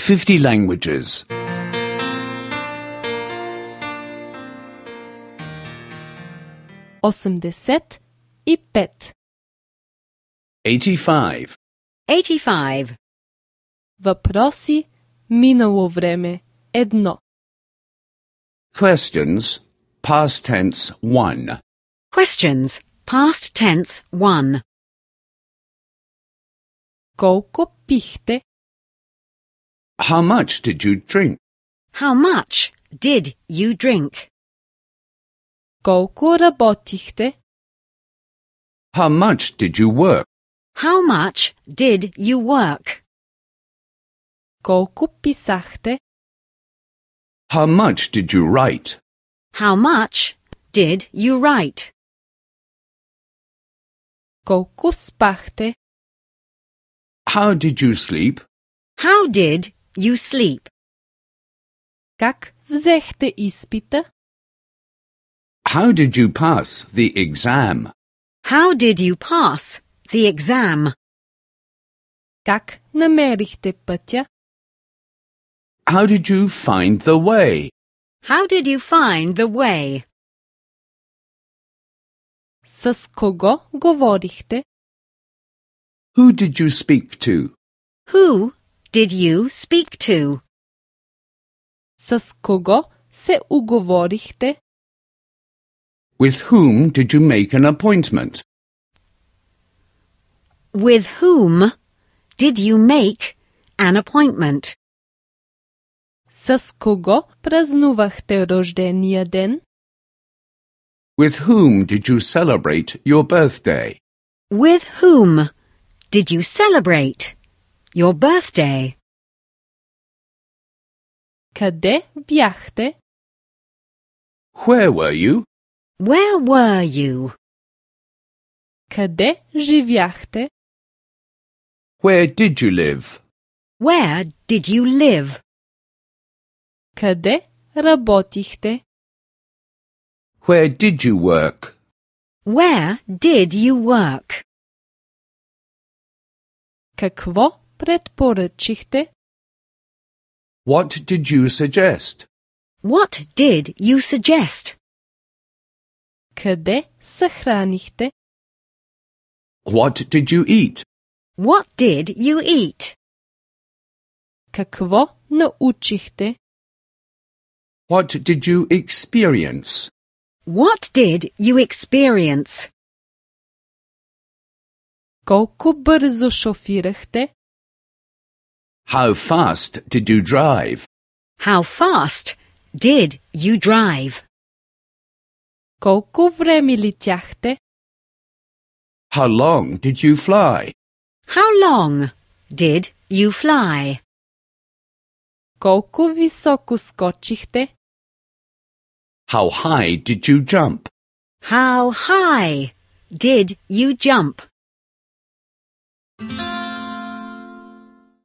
50 languages. 85. 85. 85. Въпроси, минало време, 1. Questions, past tense 1. Questions. Past tense 1. Колко пихте? How much did you drink? How much did you drink? Колко работихте? How much did you work? How much did you work? Колко писахте? How much did you write? How much did you write? Колко спахте? How did you sleep? How did you sleep? Как взехте изпита? How did you pass the exam? How did you pass the exam? Как намерихте пътя? How did you find the way? How did you find the way? С кого говорихте? Who did you speak to? Who did you speak to? С кого се уговорихте? With whom did you make an appointment? With whom did you make an appointment? С кого празнувахте рождения ден? With whom did you celebrate your birthday? With whom did you celebrate your birthday? Къде бяхте? Where were you? Where were you? Къде живяхте? Where did you live? Where did you live? Къде работихте? Where did you work? Where did you work? Какво предпоръчихте? What did you suggest? What did you suggest? Къде съхранихте? What did you eat? What did you eat? Какво научихте? What did you experience? What did you experience? Колко бързо шофирахте? How fast did you drive? How fast did you drive? Колко време летяхте? How long did you fly? How long did you fly? Колко високо скочихте? How high did you jump? How high did you jump?